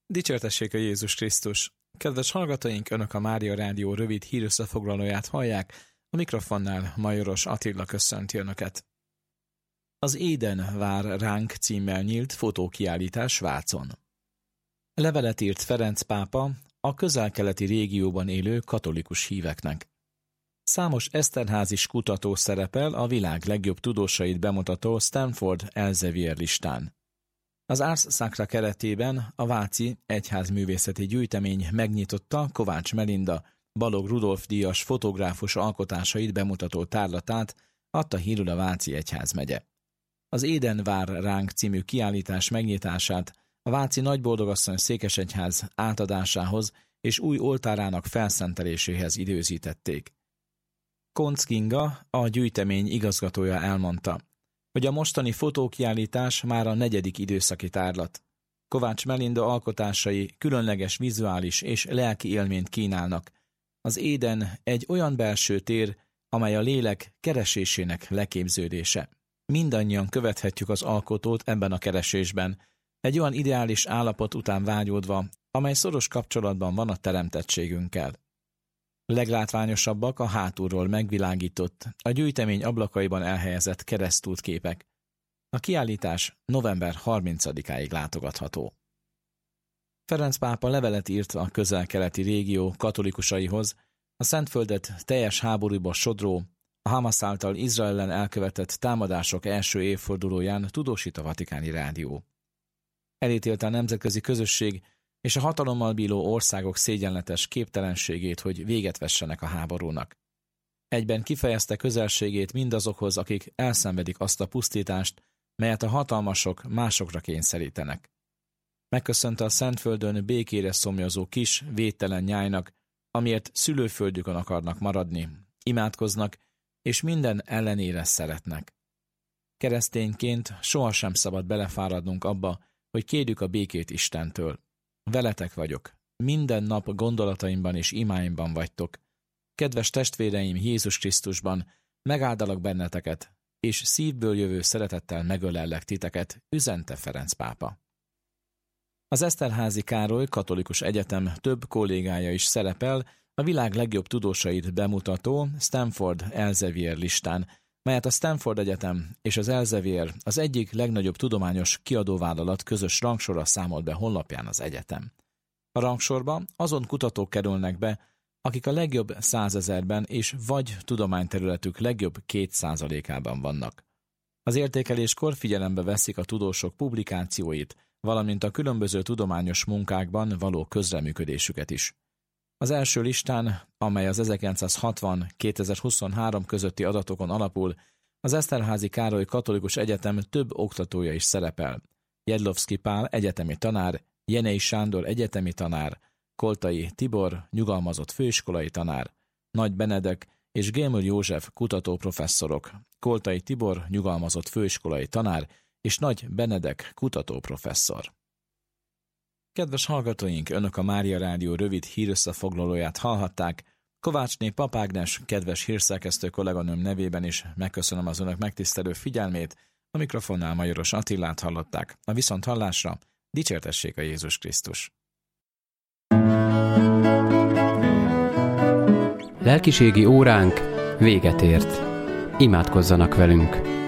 Dicsértessék a Jézus Krisztus! Kedves hallgatóink, Önök a Mária Rádió rövid hírösszefoglalóját hallják, a mikrofonnál Majoros Attila köszönti Önöket. Az Éden vár ránk címmel nyílt fotókiállítás Svájcon. Levelet írt Ferenc pápa a közel-keleti régióban élő katolikus híveknek. Számos eszterházis kutató szerepel a világ legjobb tudósait bemutató Stanford Elsevier listán. Az Ars Sacra keretében a Váci Egyházművészeti Gyűjtemény megnyitotta Kovács Melinda, Balogh Rudolf díjas fotográfus alkotásait bemutató tárlatát, adta hírül a Váci Egyházmegye. Az Éden vár ránk című kiállítás megnyitását a Váci Nagyboldogasszony székesegyház átadásához és új oltárának felszenteléséhez időzítették. Koncz Kinga, a gyűjtemény igazgatója elmondta, hogy a mostani fotókiállítás már a 4. időszaki tárlat. Kovács Melinda alkotásai különleges vizuális és lelki élményt kínálnak. Az Éden egy olyan belső tér, amely a lélek keresésének leképződése. Mindannyian követhetjük az alkotót ebben a keresésben, egy olyan ideális állapot után vágyódva, amely szoros kapcsolatban van a teremtettségünkkel. Leglátványosabbak a hátulról megvilágított, a gyűjtemény ablakaiban elhelyezett keresztútképek. A kiállítás november 30-áig látogatható. Ferenc pápa levelet írt a közel-keleti régió katolikusaihoz, a Szentföldet teljes háborúba sodró, a Hamas által Izrael ellen elkövetett támadások első évfordulóján tudósít a Vatikáni Rádió. Elítélte a nemzetközi közösség és a hatalommal bíró országok szégyenletes képtelenségét, hogy véget vessenek a háborúnak. Egyben kifejezte közelségét mindazokhoz, akik elszenvedik azt a pusztítást, melyet a hatalmasok másokra kényszerítenek. Megköszönte a Szentföldön békére szomjazó kis, védtelen nyájnak, amiért szülőföldjükön akarnak maradni, imádkoznak, és minden ellenére szeretnek. Keresztényként sohasem szabad belefáradnunk abba, hogy kérjük a békét Istentől. Veletek vagyok, minden nap gondolataimban és imáimban vagytok. Kedves testvéreim Jézus Krisztusban, megáldalak benneteket, és szívből jövő szeretettel megölellek titeket, üzente Ferenc pápa. Az Eszterházy Károly Katolikus Egyetem több kollégája is szerepel a világ legjobb tudósait bemutató Stanford Elsevier listán, melyet a Stanford Egyetem és az Elsevier, az egyik legnagyobb tudományos kiadóvállalat közös rangsora számolt be honlapján az egyetem. A rangsorba azon kutatók kerülnek be, akik a legjobb 100 000-ben és vagy tudományterületük legjobb 2%-ában vannak. Az értékeléskor figyelembe veszik a tudósok publikációit, valamint a különböző tudományos munkákban való közreműködésüket is. Az első listán, amely az 1960-2023 közötti adatokon alapul, az Eszterházy Károly Katolikus Egyetem több oktatója is szerepel. Jedlovszky Pál egyetemi tanár, Jenei Sándor egyetemi tanár, Koltai Tibor nyugalmazott főiskolai tanár, Nagy Benedek és Gémül József kutatóprofesszorok, Koltai Tibor nyugalmazott főiskolai tanár és Nagy Benedek kutatóprofesszor. Kedves hallgatóink, Önök a Mária Rádió rövid hírösszefoglalóját hallhatták. Kovácsné Pap Ágnes, kedves hírszerkesztő kolléganőm nevében is megköszönöm az Önök megtisztelő figyelmét. A mikrofonnál Majoros Attilát hallották. A viszonthallásra dicsértessék a Jézus Krisztus! Lelkiségi óránk véget ért. Imádkozzanak velünk!